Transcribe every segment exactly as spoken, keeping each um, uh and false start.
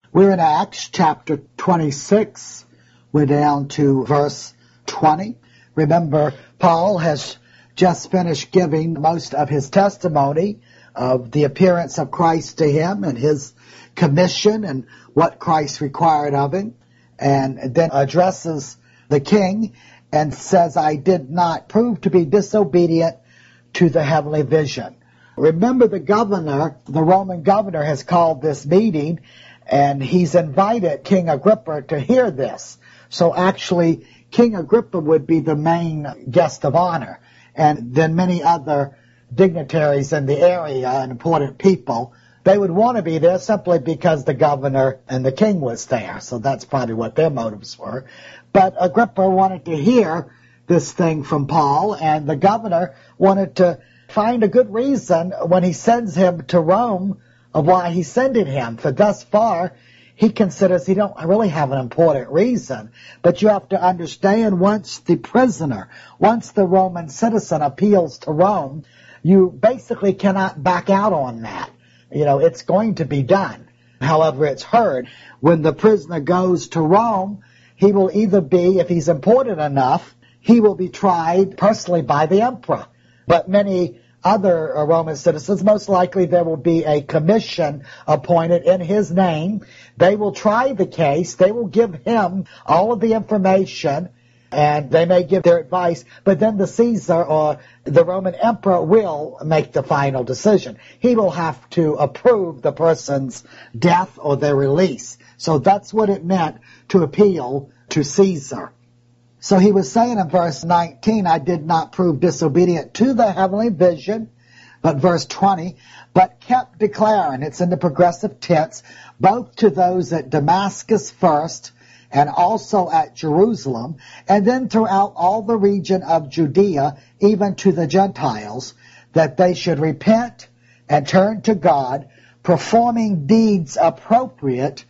We're in Acts chapter twenty-six. We're down to verse twenty. Remember, Paul has just finished giving most of his testimony of the appearance of Christ to him and his commission and what Christ required of him, and then addresses the king and says, I did not prove to be disobedient to the heavenly vision. Remember, the governor, the Roman governor, has called this meeting, and he's invited King Agrippa to hear this. So actually, King Agrippa would be the main guest of honor. And then many other dignitaries in the area and important people, they would want to be there simply because the governor and the king was there. So that's probably what their motives were. But Agrippa wanted to hear this thing from Paul, and the governor wanted to find a good reason when he sends him to Rome of why he's sending him. For thus far, he considers he don't really have an important reason. But you have to understand, once the prisoner, once the Roman citizen appeals to Rome, you basically cannot back out on that. You know, it's going to be done. However, it's heard. When the prisoner goes to Rome, he will either be, if he's important enough, he will be tried personally by the emperor. But many other uh, Roman citizens, most likely there will be a commission appointed in his name. They will try the case. They will give him all of the information, and they may give their advice, but then the Caesar or the Roman emperor will make the final decision. He will have to approve the person's death or their release. So that's what it meant to appeal to Caesar. So he was saying in verse nineteen, I did not prove disobedient to the heavenly vision, but verse twenty, but kept declaring, it's in the progressive tense, both to those at Damascus first, and also at Jerusalem, and then throughout all the region of Judea, even to the Gentiles, that they should repent and turn to God, performing deeds appropriate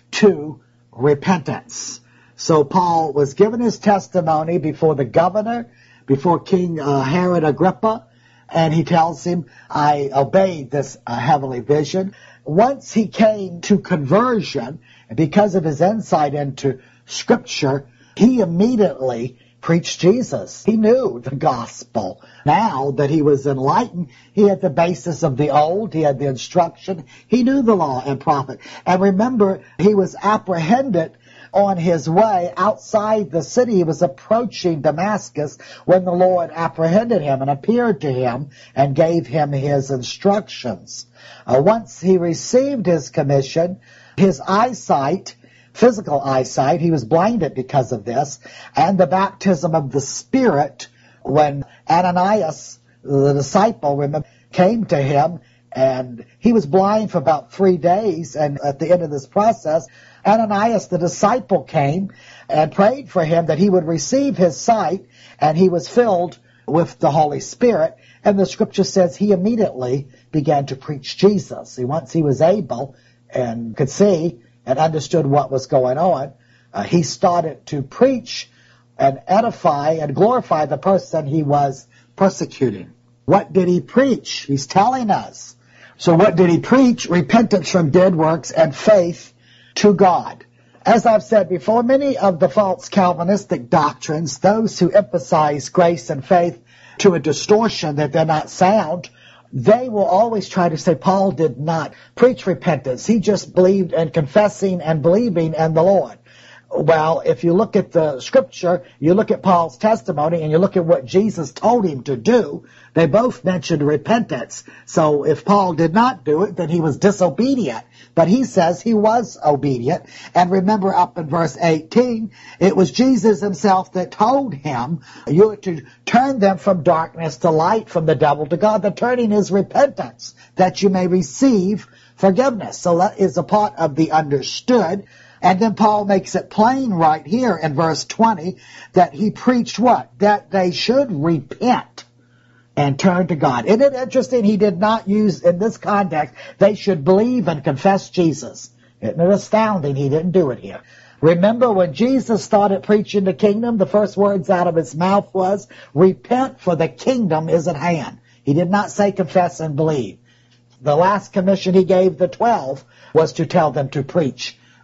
to repentance. So Paul was given his testimony before the governor, before King uh, Herod Agrippa, and he tells him, I obeyed this uh, heavenly vision. Once he came to conversion, because of his insight into Scripture, he immediately preached Jesus. He knew the gospel. Now that he was enlightened, he had the basis of the old, he had the instruction, he knew the law and prophet. And remember, he was apprehended on his way outside the city. He was approaching Damascus when the Lord apprehended him and appeared to him and gave him his instructions. Uh, once he received his commission, his eyesight, physical eyesight, he was blinded because of this, and the baptism of the Spirit, when Ananias, the disciple, remember, came to him, and he was blind for about three days, and at the end of this process, Ananias, the disciple, came and prayed for him that he would receive his sight, and he was filled with the Holy Spirit. And the Scripture says he immediately began to preach Jesus. Once he was able and could see and understood what was going on, uh, he started to preach and edify and glorify the person he was persecuting. What did he preach? He's telling us. So what did he preach? Repentance from dead works and faith to God. As I've said before, many of the false Calvinistic doctrines, those who emphasize grace and faith to a distortion that they're not sound, they will always try to say Paul did not preach repentance. He just believed in confessing and believing in the Lord. Well, if you look at the Scripture, you look at Paul's testimony, and you look at what Jesus told him to do, they both mentioned repentance. So if Paul did not do it, then he was disobedient. But he says he was obedient. And remember, up in verse eighteen, it was Jesus himself that told him, you are to turn them from darkness to light, from the devil to God. The turning is repentance, that you may receive forgiveness. So that is a part of the understood. And then Paul makes it plain right here in verse twenty that he preached what? That they should repent and turn to God. Isn't it interesting? He did not use, in this context, they should believe and confess Jesus. Isn't it astounding? He didn't do it here. Remember, when Jesus started preaching the kingdom, the first words out of his mouth was, repent, for the kingdom is at hand. He did not say confess and believe. The last commission he gave the twelve was to tell them to preach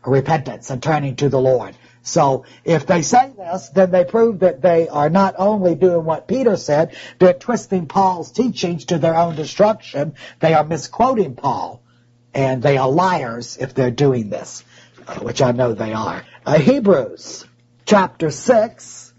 repentance and turning to the Lord. So if they say this, then they prove that they are not only doing what Peter said, they're twisting Paul's teachings to their own destruction. They are misquoting Paul, and they are liars if they're doing this, uh, which I know they are. Uh, Hebrews chapter six,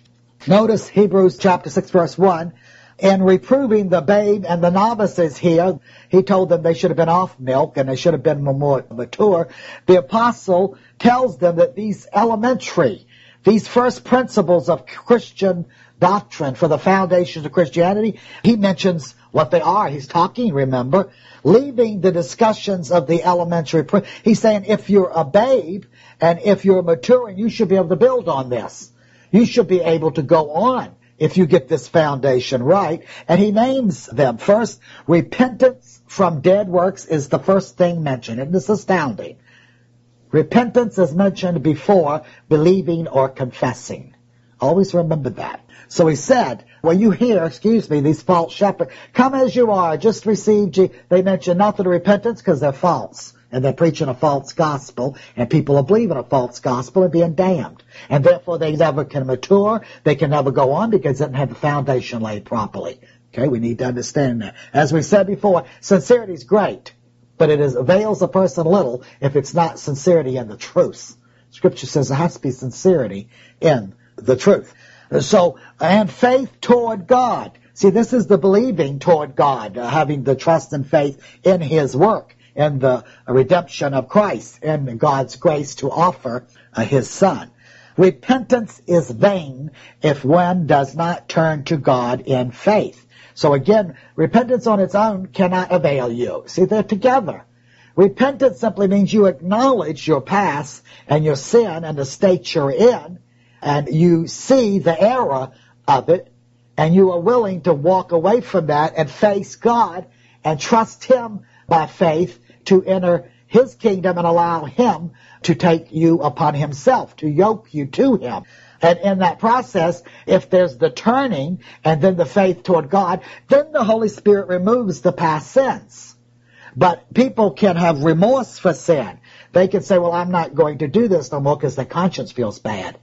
notice Hebrews chapter six verse one, in reproving the babe and the novices here, he told them they should have been off milk and they should have been more mature. The apostle tells them that these elementary, these first principles of Christian doctrine for the foundations of Christianity, he mentions what they are. He's talking, remember, leaving the discussions of the elementary. He's saying if you're a babe and if you're maturing, you should be able to build on this. You should be able to go on if you get this foundation right. And he names them. First, repentance from dead works is the first thing mentioned. And this is astounding. Repentance is mentioned before believing or confessing. Always remember that. So he said, when you hear, excuse me, these false shepherds, come as you are, just receive Jesus. They mention nothing of repentance because they're false. And they're preaching a false gospel, and people are believing a false gospel and being damned. And therefore they never can mature, they can never go on because they didn't have the foundation laid properly. Okay, we need to understand that. As we said before, sincerity is great, but it is, avails a person little if it's not sincerity in the truth. Scripture says there has to be sincerity in the truth. So, and faith toward God. See, this is the believing toward God, uh, having the trust and faith in His work, in the redemption of Christ, and God's grace to offer uh, His Son. Repentance is vain if one does not turn to God in faith. So again, repentance on its own cannot avail you. See, they're together. Repentance simply means you acknowledge your past and your sin and the state you're in, and you see the error of it, and you are willing to walk away from that and face God and trust Him by faith to enter His kingdom and allow Him to take you upon Himself, to yoke you to Him. And in that process, if there's the turning and then the faith toward God, then the Holy Spirit removes the past sins. But people can have remorse for sin. They can say, well, I'm not going to do this no more because their conscience feels bad.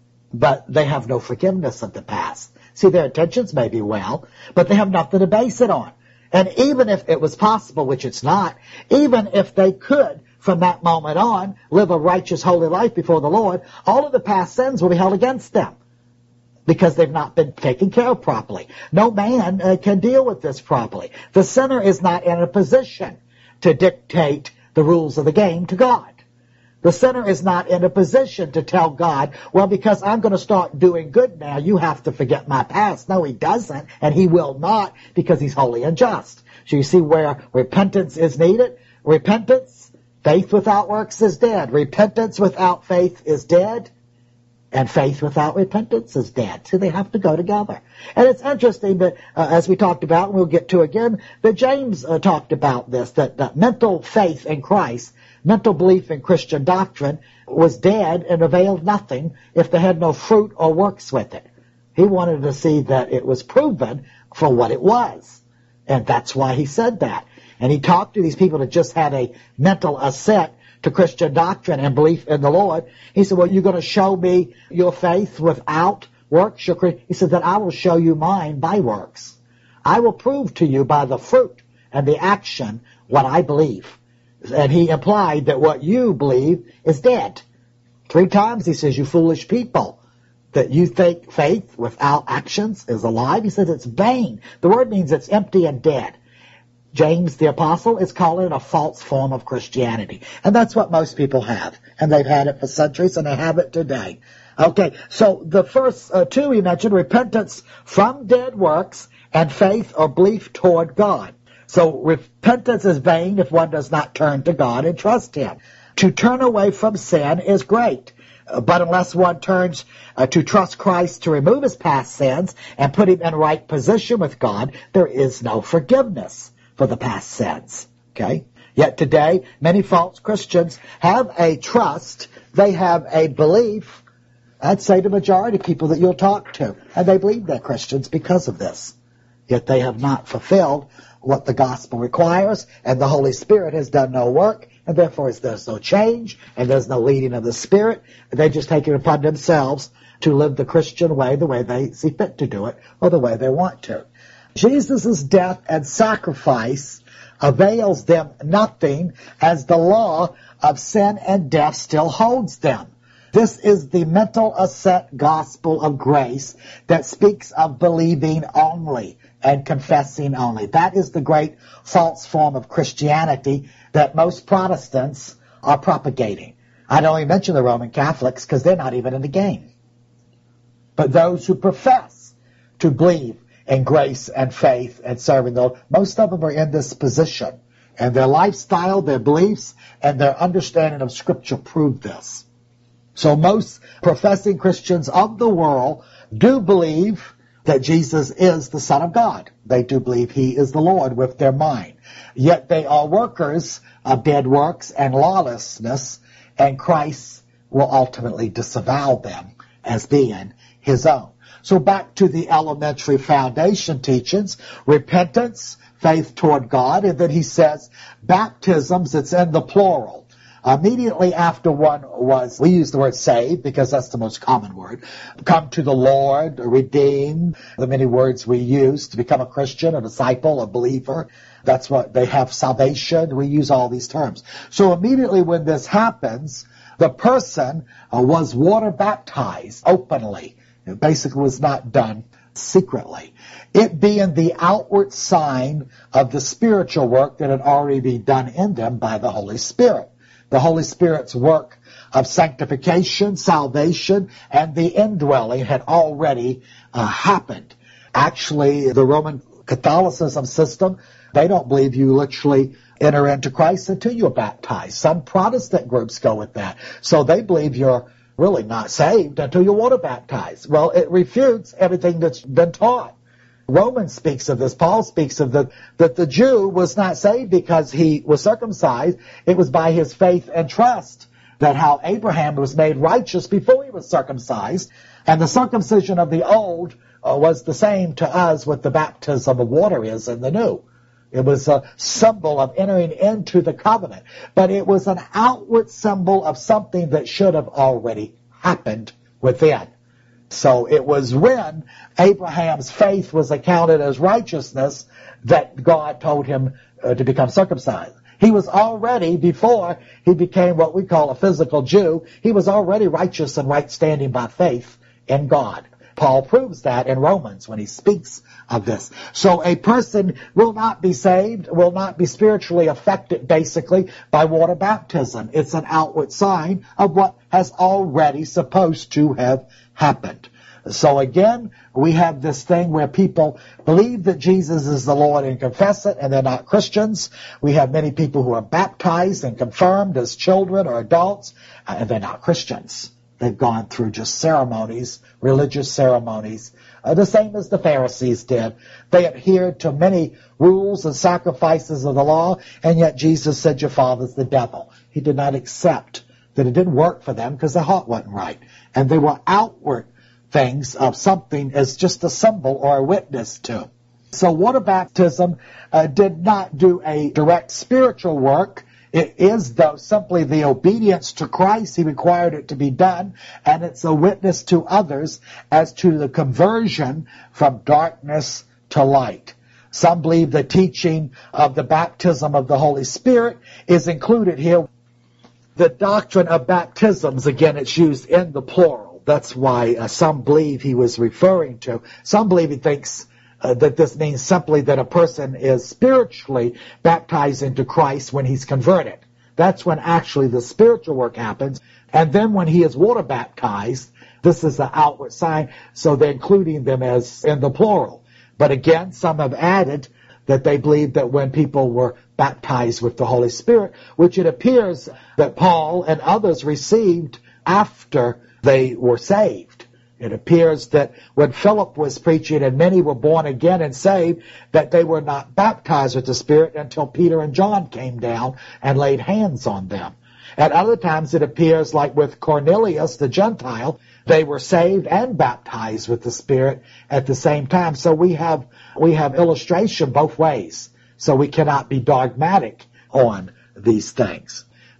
But they have no forgiveness of the past. See, their intentions may be well, but they have nothing to base it on. And even if it was possible, which it's not, even if they could, from that moment on, live a righteous, holy life before the Lord, all of the past sins will be held against them because they've not been taken care of properly. No man uh, can deal with this properly. The sinner is not in a position to dictate the rules of the game to God. The sinner is not in a position to tell God, well, because I'm going to start doing good now, you have to forget my past. No, He doesn't, and He will not, because He's holy and just. So you see where repentance is needed? Repentance, faith without works is dead. Repentance without faith is dead, and faith without repentance is dead. So they have to go together. And it's interesting that, uh, as we talked about, and we'll get to again, that James uh, talked about this, that, that mental faith in Christ, mental belief in Christian doctrine was dead and availed nothing if they had no fruit or works with it. He wanted to see that it was proven for what it was. And that's why he said that. And he talked to these people that just had a mental assent to Christian doctrine and belief in the Lord. He said, well, you're going to show me your faith without works? He said that I will show you mine by works. I will prove to you by the fruit and the action what I believe. And he implied that what you believe is dead. Three times he says, you foolish people, that you think faith without actions is alive. He says it's vain. The word means it's empty and dead. James the Apostle is calling it a false form of Christianity. And that's what most people have. And they've had it for centuries, and they have it today. Okay, so the first uh, two he mentioned, repentance from dead works and faith or belief toward God. So repentance is vain if one does not turn to God and trust Him. To turn away from sin is great. Uh, but unless one turns uh, to trust Christ to remove his past sins and put him in right position with God, there is no forgiveness for the past sins. Okay? Yet today, many false Christians have a trust, they have a belief, I'd say the majority of people that you'll talk to, and they believe they're Christians because of this. Yet they have not fulfilled what the gospel requires, and the Holy Spirit has done no work, and and therefore there's no change, and there's no leading of the Spirit. They just take it upon themselves to live the Christian way the way they see fit to do it, or the way they want to. Jesus' death and sacrifice avails them nothing, as the law of sin and death still holds them. This is the mental ascent gospel of grace that speaks of believing only and confessing only. That is the great false form of Christianity that most Protestants are propagating. I don't even mention the Roman Catholics because they're not even in the game. But those who profess to believe in grace and faith and serving the Lord, most of them are in this position. And their lifestyle, their beliefs, and their understanding of Scripture prove this. So most professing Christians of the world do believe that Jesus is the Son of God. They do believe He is the Lord with their mind. Yet they are workers of dead works and lawlessness, and Christ will ultimately disavow them as being His own. So back to the elementary foundation teachings, repentance, faith toward God, and then he says baptisms, it's in the plural. Immediately after one was, we use the word saved because that's the most common word, come to the Lord, redeem, the many words we use to become a Christian, a disciple, a believer. That's what they have, salvation. We use all these terms. So immediately when this happens, the person uh, was water baptized openly. It basically was not done secretly. It being the outward sign of the spiritual work that had already been done in them by the Holy Spirit. The Holy Spirit's work of sanctification, salvation, and the indwelling had already uh, happened. Actually, the Roman Catholicism system, they don't believe you literally enter into Christ until you're baptized. Some Protestant groups go with that. So they believe you're really not saved until you're water baptized. Well, it refutes everything that's been taught. Romans speaks of this. Paul speaks of the, that the Jew was not saved because he was circumcised. It was by his faith and trust that how Abraham was made righteous before he was circumcised. And the circumcision of the old uh, was the same to us what the baptism of water is in the new. It was a symbol of entering into the covenant. But it was an outward symbol of something that should have already happened within. So it was when Abraham's faith was accounted as righteousness that God told him uh, to become circumcised. He was already, before he became what we call a physical Jew, he was already righteous and right standing by faith in God. Paul proves that in Romans when he speaks of this. So a person will not be saved, will not be spiritually affected basically by water baptism. It's an outward sign of what has already supposed to have happened. So again, we have this thing where people believe that Jesus is the Lord and confess it, and they're not Christians. We have many people who are baptized and confirmed as children or adults, and they're not Christians. They've gone through just ceremonies, religious ceremonies, uh, the same as the Pharisees did. They adhered to many rules and sacrifices of the law, and yet Jesus said, your father's the devil. He did not accept that it didn't work for them because their heart wasn't right. And they were outward things of something as just a symbol or a witness to. So water baptism uh, did not do a direct spiritual work. It is, though, simply the obedience to Christ. He required it to be done, and it's a witness to others as to the conversion from darkness to light. Some believe the teaching of the baptism of the Holy Spirit is included here. The doctrine of baptisms, again, it's used in the plural. That's why uh, some believe he was referring to. Some believe he thinks Uh, that this means simply that a person is spiritually baptized into Christ when he's converted. That's when actually the spiritual work happens. And then when he is water baptized, this is the outward sign, so they're including them as in the plural. But again, some have added that they believe that when people were baptized with the Holy Spirit, which it appears that Paul and others received after they were saved. It appears that when Philip was preaching and many were born again and saved, that they were not baptized with the Spirit until Peter and John came down and laid hands on them. At other times it appears like with Cornelius, the Gentile, they were saved and baptized with the Spirit at the same time. So we have, we have illustration both ways. So we cannot be dogmatic on these things.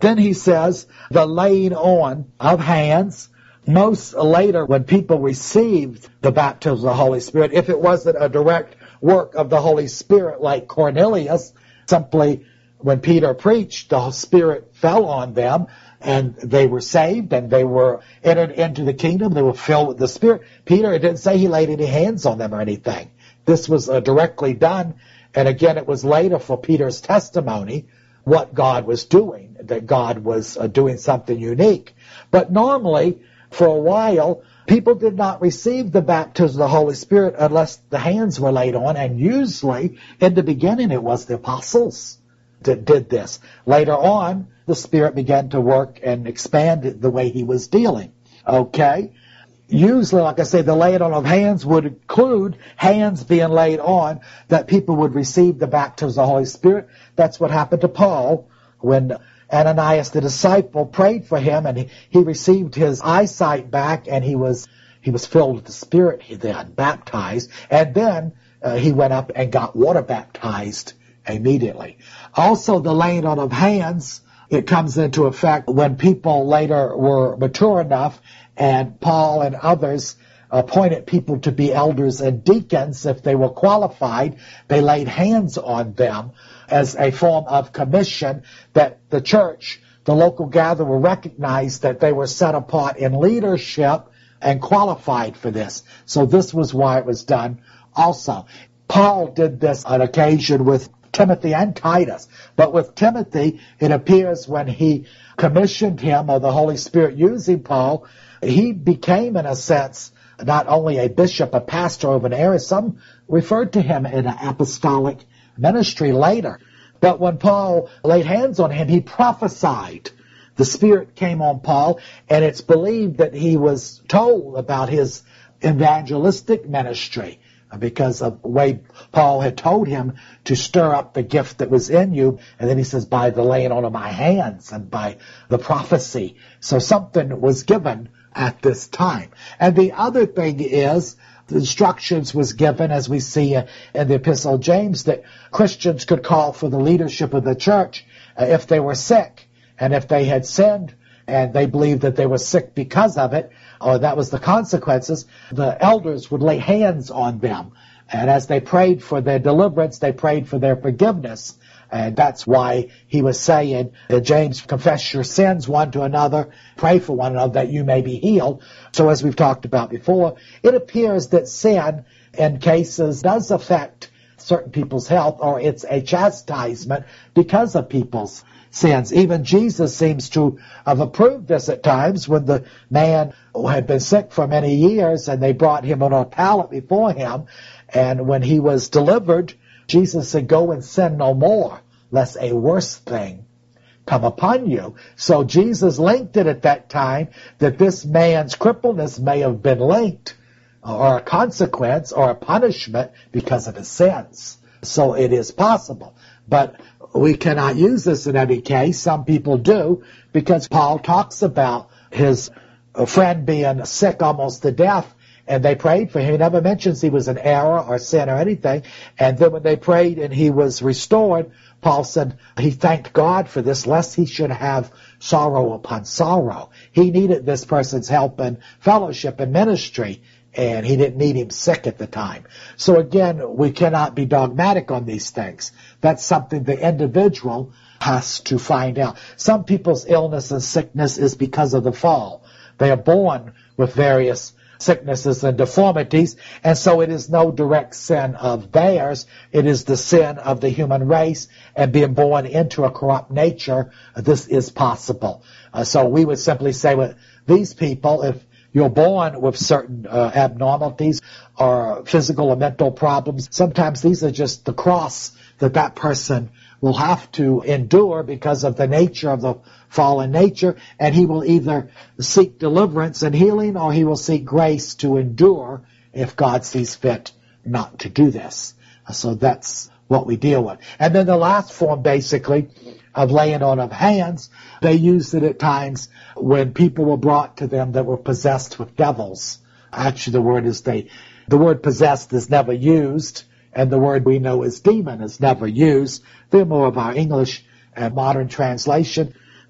Then he says the laying on of hands. Most later, when people received the baptism of the Holy Spirit, if it wasn't a direct work of the Holy Spirit like Cornelius, simply when Peter preached, the Spirit fell on them and they were saved and they were entered into the kingdom. They were filled with the Spirit. Peter, it didn't say he laid any hands on them or anything. This was uh, directly done. And again, it was later for Peter's testimony what God was doing, that God was uh, doing something unique. But normally, for a while, people did not receive the baptism of the Holy Spirit unless the hands were laid on, and usually, in the beginning, it was the apostles that did this. Later on, the Spirit began to work and expand the way he was dealing. Okay? Usually, like I say, the laying on of hands would include hands being laid on, that people would receive the baptism of the Holy Spirit. That's what happened to Paul when Ananias the disciple prayed for him, and he, he received his eyesight back, and he was he was filled with the Spirit. He then baptized, and then uh, he went up and got water baptized immediately. Also, the laying on of hands, it comes into effect when people later were mature enough, and Paul and others appointed people to be elders and deacons. If they were qualified, they laid hands on them as a form of commission that the church, the local gatherer, recognized that they were set apart in leadership and qualified for this. So this was why it was done also. Paul did this on occasion with Timothy and Titus. But with Timothy, it appears when he commissioned him, or the Holy Spirit using Paul, he became, in a sense, not only a bishop, a pastor of an area. Some referred to him in an apostolic ministry later. But when Paul laid hands on him, he prophesied. The Spirit came on Paul, and it's believed that he was told about his evangelistic ministry, because of the way Paul had told him to stir up the gift that was in you. And then he says, by the laying on of my hands and by the prophecy. So something was given at this time. And the other thing is, the instructions was given, as we see in the Epistle of James, that Christians could call for the leadership of the church uh, if they were sick, and if they had sinned and they believed that they were sick because of it, or that was the consequences, the elders would lay hands on them. And as they prayed for their deliverance, they prayed for their forgiveness. And that's why he was saying, James, confess your sins one to another, pray for one another that you may be healed. So as we've talked about before, it appears that sin in cases does affect certain people's health, or it's a chastisement because of people's sins. Even Jesus seems to have approved this at times when the man had been sick for many years and they brought him on a pallet before him. And when he was delivered, Jesus said, go and sin no more, lest a worse thing come upon you. So Jesus linked it at that time that this man's crippledness may have been linked, or a consequence, or a punishment because of his sins. So it is possible. But we cannot use this in any case. Some people do, because Paul talks about his friend being sick almost to death, and they prayed for him. He never mentions he was in error or sin or anything. And then when they prayed and he was restored, Paul said he thanked God for this, lest he should have sorrow upon sorrow. He needed this person's help and fellowship and ministry, and he didn't need him sick at the time. So again, we cannot be dogmatic on these things. That's something the individual has to find out. Some people's illness and sickness is because of the fall. They are born with various sicknesses and deformities, and so it is no direct sin of theirs. It is the sin of the human race, and being born into a corrupt nature, this is possible. Uh, so we would simply say with these people, if you're born with certain uh, abnormalities or physical or mental problems, sometimes these are just the cross that that person will have to endure because of the nature of the fallen nature, and he will either seek deliverance and healing, or he will seek grace to endure if God sees fit not to do this. So that's what we deal with. And then the last form, basically, of laying on of hands, they used it at times when people were brought to them that were possessed with devils. Actually, the word is they, the word possessed is never used, and the word we know as demon is never used. They're more of our English and modern translation.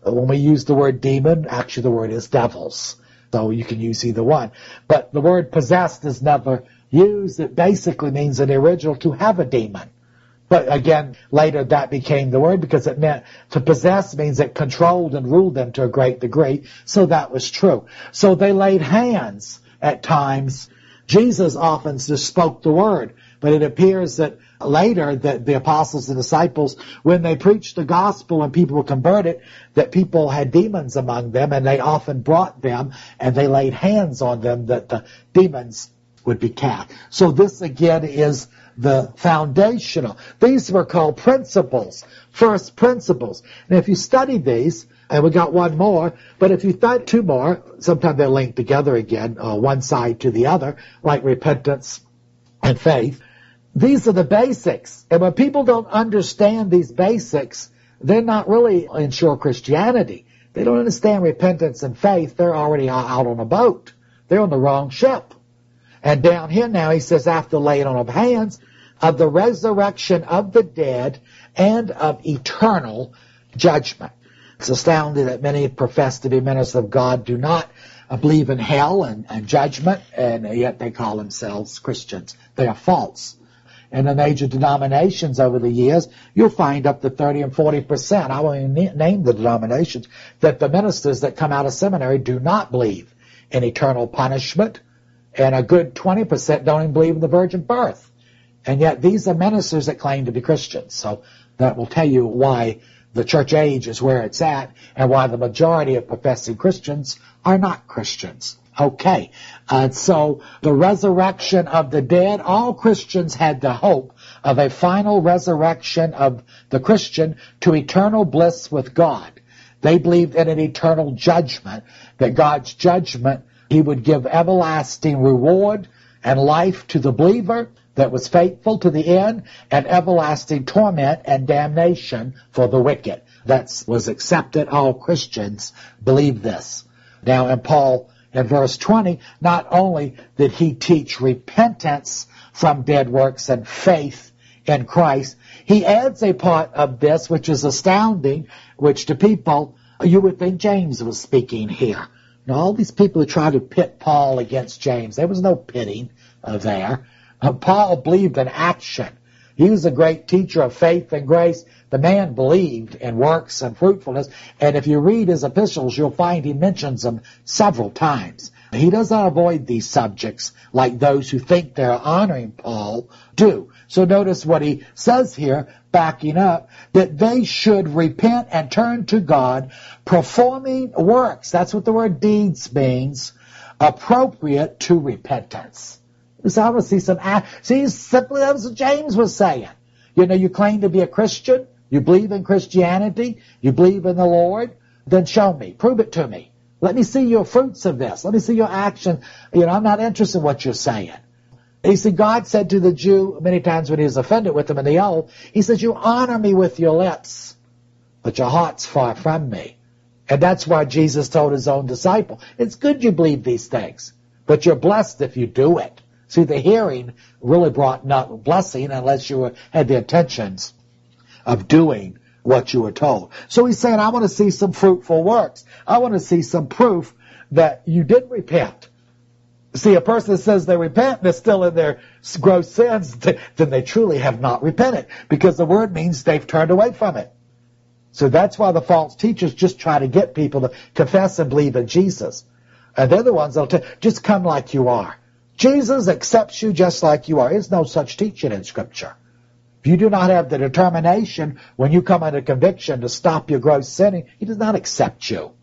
When we use the word demon, actually the word is devils. So you can use either one. But the word possessed is never used. It basically means in the original to have a demon. But again, later that became the word because it meant to possess means it controlled and ruled them to a great degree. So that was true. So they laid hands at times. Jesus often just spoke the word. But it appears that later that the apostles and disciples, when they preached the gospel and people were converted, that people had demons among them and they often brought them and they laid hands on them that the demons would be cast. So this again is the foundational. These were called principles, first principles. And if you study these, and we got one more, but if you thought two more, sometimes they're linked together again, uh, one side to the other, like repentance and faith. These are the basics. And when people don't understand these basics, they're not really in sure Christianity. They don't understand repentance and faith. They're already out on a boat. They're on the wrong ship. And down here now he says, after laying on of hands, of the resurrection of the dead and of eternal judgment. It's astounding that many profess to be ministers of God do not uh, believe in hell and, and judgment, and yet they call themselves Christians. They are false. In the major denominations over the years, you'll find up to thirty and forty percent, I won't even name the denominations, that the ministers that come out of seminary do not believe in eternal punishment, and a good twenty percent don't even believe in the virgin birth. And yet these are ministers that claim to be Christians. So that will tell you why the church age is where it's at and why the majority of professing Christians are not Christians. Okay, uh, so the resurrection of the dead, all Christians had the hope of a final resurrection of the Christian to eternal bliss with God. They believed in an eternal judgment, that God's judgment, he would give everlasting reward and life to the believer that was faithful to the end, and everlasting torment and damnation for the wicked. That was accepted. All Christians believe this. Now in Paul, in verse twenty, not only did he teach repentance from dead works and faith in Christ, he adds a part of this which is astounding, which to people, you would think James was speaking here. Now all these people who try to pit Paul against James, there was no pitting uh, there. Uh, Paul believed in action. He was a great teacher of faith and grace. The man believed in works and fruitfulness. And if you read his epistles, you'll find he mentions them several times. He does not avoid these subjects like those who think they're honoring Paul do. So notice what he says here, backing up, that they should repent and turn to God, performing works. That's what the word deeds means, appropriate to repentance. So I want to see some, see, simply that's what James was saying. You know, you claim to be a Christian, you believe in Christianity, you believe in the Lord, then show me, prove it to me. Let me see your fruits of this. Let me see your action. You know, I'm not interested in what you're saying. You see, God said to the Jew many times when he was offended with them in the old, he says, you honor me with your lips, but your heart's far from me. And that's why Jesus told his own disciple, it's good you believe these things, but you're blessed if you do it. See, the hearing really brought not blessing unless you were, had the intentions of doing what you were told. So he's saying, I want to see some fruitful works. I want to see some proof that you did repent. See, a person that says they repent and they're still in their gross sins, then they truly have not repented, because the word means they've turned away from it. So that's why the false teachers just try to get people to confess and believe in Jesus. And they're the ones that'll tell, just come like you are. Jesus accepts you just like you are. There's no such teaching in Scripture. If you do not have the determination when you come under conviction to stop your gross sinning, he does not accept you.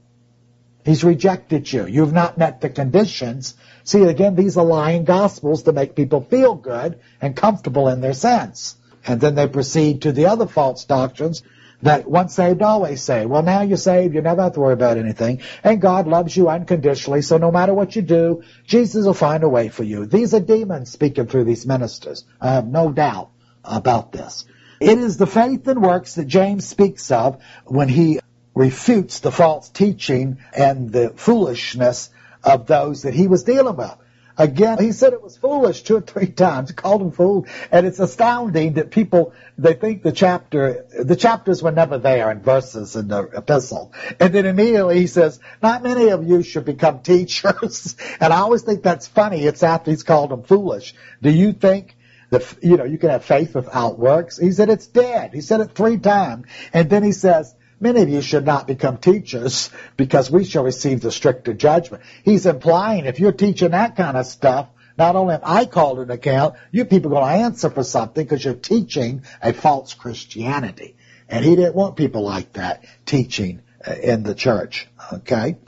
He's rejected you. You've not met the conditions. See, again, these are lying gospels to make people feel good and comfortable in their sins. And then they proceed to the other false doctrines that once saved, always saved. Well, now you're saved, you never have to worry about anything. And God loves you unconditionally, so no matter what you do, Jesus will find a way for you. These are demons speaking through these ministers. I have no doubt about this. It is the faith and works that James speaks of when he refutes the false teaching and the foolishness of those that he was dealing with. Again, he said it was foolish two or three times. He called him fool. And it's astounding that people, they think the chapter, the chapters were never there in verses in the epistle. And then immediately he says, not many of you should become teachers. And I always think that's funny. It's after he's called them foolish. Do you think that, you know, you can have faith without works? He said it's dead. He said it three times. And then he says, many of you should not become teachers because we shall receive the stricter judgment. He's implying if you're teaching that kind of stuff, not only am I called an account, you people are going to answer for something because you're teaching a false Christianity. And he didn't want people like that teaching in the church. Okay?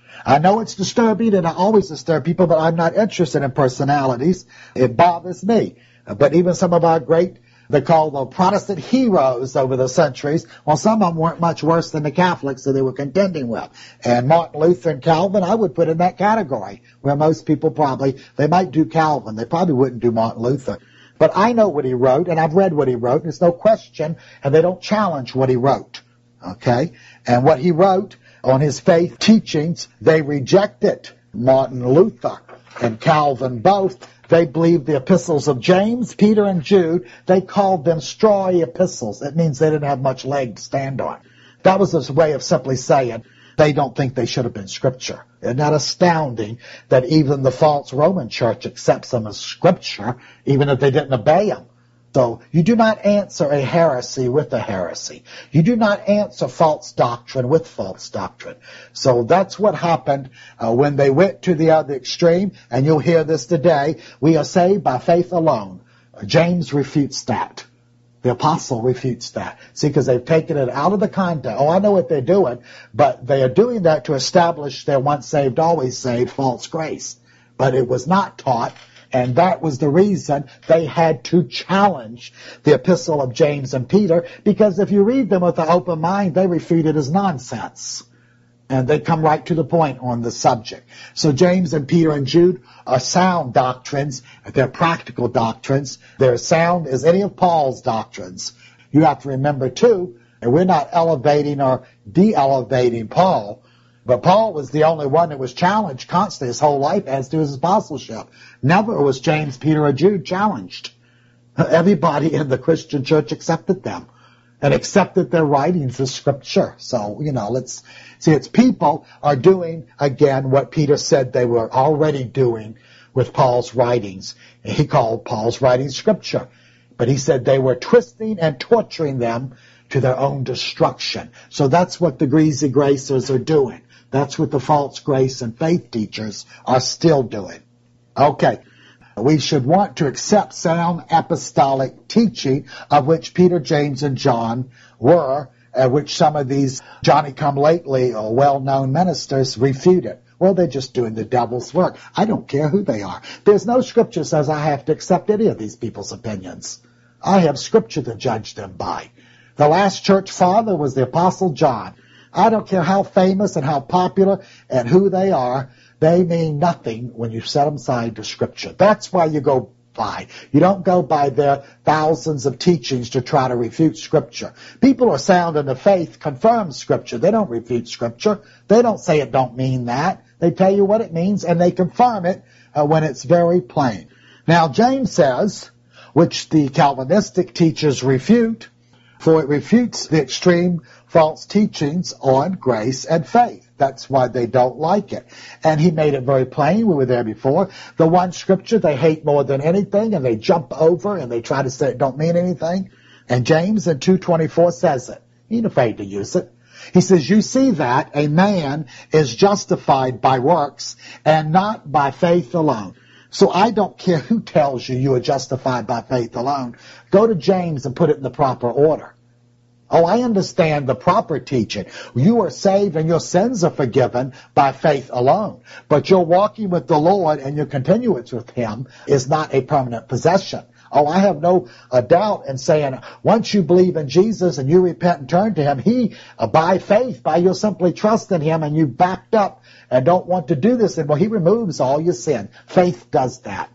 I know it's disturbing and I always disturb people, but I'm not interested in personalities. It bothers me. But even some of our great, they call the Protestant heroes over the centuries. Well, some of them weren't much worse than the Catholics that they were contending with. And Martin Luther and Calvin, I would put in that category, where most people probably, they might do Calvin. They probably wouldn't do Martin Luther. But I know what he wrote, and I've read what he wrote, and there's no question, and they don't challenge what he wrote. Okay? And what he wrote on his faith teachings, they reject it. Martin Luther and Calvin both. They believed the epistles of James, Peter, and Jude. They called them straw epistles. It means they didn't have much leg to stand on. That was his way of simply saying they don't think they should have been Scripture. Isn't that astounding that even the false Roman church accepts them as Scripture, even if they didn't obey them? So you do not answer a heresy with a heresy. You do not answer false doctrine with false doctrine. So that's what happened uh, when they went to the other extreme, and you'll hear this today. We are saved by faith alone. James refutes that. The apostle refutes that. See, because they've taken it out of the context. Oh, I know what they're doing, but they are doing that to establish their once saved, always saved false grace. But it was not taught. And that was the reason they had to challenge the epistle of James and Peter, because if you read them with an open mind, they refute it as nonsense. And they come right to the point on the subject. So James and Peter and Jude are sound doctrines. They're practical doctrines. They're as sound as any of Paul's doctrines. You have to remember, too, and we're not elevating or de-elevating Paul, but Paul was the only one that was challenged constantly his whole life as to his apostleship. Never was James, Peter, or Jude challenged. Everybody in the Christian church accepted them and accepted their writings as Scripture. So, you know, let's see, it's people are doing, again, what Peter said they were already doing with Paul's writings. He called Paul's writings Scripture. But he said they were twisting and torturing them to their own destruction. So that's what the greasy gracers are doing. That's what the false grace and faith teachers are still doing. Okay. We should want to accept sound apostolic teaching, of which Peter, James, and John were, uh, which some of these Johnny-come-lately or well-known ministers refuted. Well, they're just doing the devil's work. I don't care who they are. There's no Scripture says I have to accept any of these people's opinions. I have Scripture to judge them by. The last church father was the Apostle John. I don't care how famous and how popular and who they are, they mean nothing when you set them aside to Scripture. That's why you go by. You don't go by their thousands of teachings to try to refute Scripture. People who are sound in the faith confirm Scripture. They don't refute Scripture. They don't say it don't mean that. They tell you what it means, and they confirm it uh, when it's very plain. Now, James says, which the Calvinistic teachers refute, for it refutes the extreme false teachings on grace and faith. That's why they don't like it. And he made it very plain. We were there before. The one Scripture they hate more than anything, and they jump over and they try to say it don't mean anything. And James in two twenty-four says it. He ain't afraid to use it. He says, you see that a man is justified by works and not by faith alone. So I don't care who tells you you are justified by faith alone. Go to James and put it in the proper order. Oh, I understand the proper teaching. You are saved and your sins are forgiven by faith alone. But your walking with the Lord and your continuance with Him is not a permanent possession. Oh, I have no uh, doubt in saying once you believe in Jesus and you repent and turn to Him, He, uh, by faith, by your simply trust in Him, and you backed up and don't want to do this, and well, He removes all your sin. Faith does that.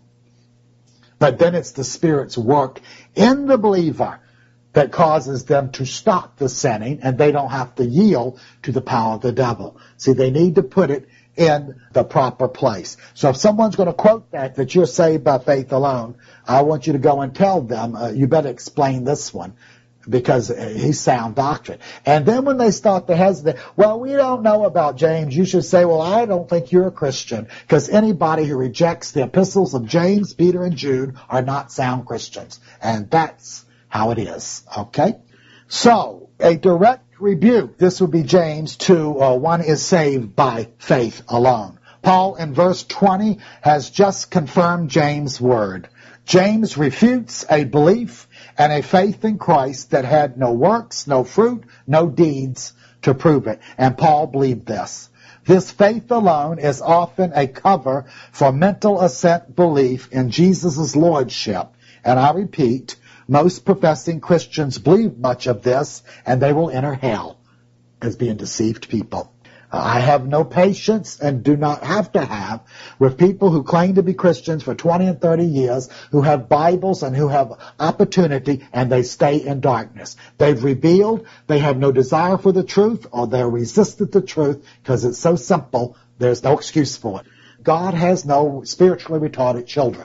But then it's the Spirit's work in the believer that causes them to stop the sinning, and they don't have to yield to the power of the devil. See, they need to put it in the proper place. So if someone's going to quote that, that you're saved by faith alone, I want you to go and tell them, uh, you better explain this one, because he's sound doctrine. And then when they start to hesitate, well, we don't know about James, you should say, well, I don't think you're a Christian, because anybody who rejects the epistles of James, Peter, and Jude are not sound Christians. And that's how it is, okay? So, a direct rebuke, this would be James two, uh, one is saved by faith alone. Paul in verse twenty has just confirmed James' word. James refutes a belief and a faith in Christ that had no works, no fruit, no deeds to prove it. And Paul believed this. This faith alone is often a cover for mental assent belief in Jesus' lordship. And I repeat, most professing Christians believe much of this, and they will enter hell as being deceived people. I have no patience and do not have to have with people who claim to be Christians for twenty and thirty years, who have Bibles and who have opportunity, and they stay in darkness. They've revealed they have no desire for the truth, or they're resistant to the truth because it's so simple, there's no excuse for it. God has no spiritually retarded children.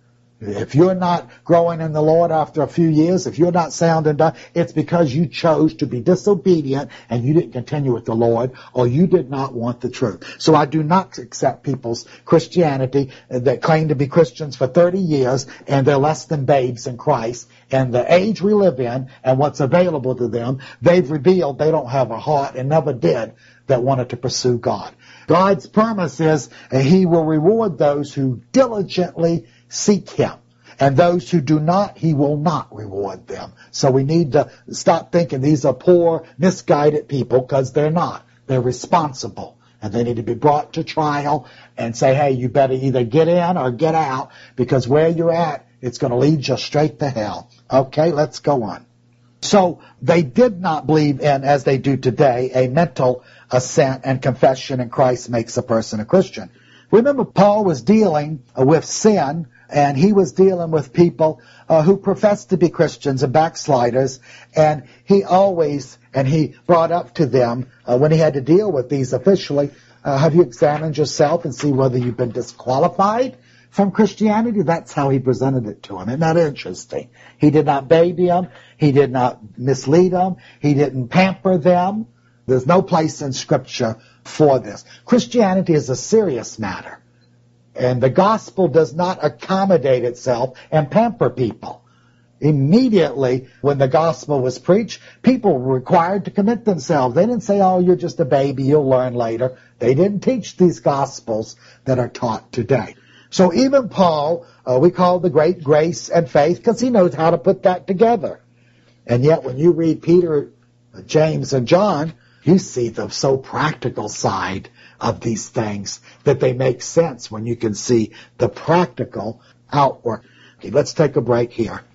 If you're not growing in the Lord after a few years, if you're not sound and done, it's because you chose to be disobedient and you didn't continue with the Lord, or you did not want the truth. So I do not accept people's Christianity that claim to be Christians for thirty years and they're less than babes in Christ. And the age we live in and what's available to them, they've revealed they don't have a heart and never did that wanted to pursue God. God's promise is that He will reward those who diligently seek Him. And those who do not, He will not reward them. So we need to stop thinking these are poor, misguided people, because they're not. They're responsible. And they need to be brought to trial and say, hey, you better either get in or get out, because where you're at, it's going to lead you straight to hell. Okay, let's go on. So they did not believe in, as they do today, a mental assent and confession in Christ makes a person a Christian. Remember, Paul was dealing with sin, and he was dealing with people uh, who professed to be Christians and backsliders, and he always, and he brought up to them, uh, when he had to deal with these officially, uh, have you examined yourself and see whether you've been disqualified from Christianity? That's how he presented it to them. Isn't that interesting? He did not baby them. He did not mislead them. He didn't pamper them. There's no place in Scripture for this. Christianity is a serious matter. And the gospel does not accommodate itself and pamper people. Immediately when the gospel was preached, people were required to commit themselves. They didn't say, oh, you're just a baby, you'll learn later. They didn't teach these gospels that are taught today. So even Paul, uh, we call the great grace and faith, because he knows how to put that together. And yet when you read Peter, James, and John, you see the so practical side of these things that they make sense when you can see the practical outwork. Okay, let's take a break here.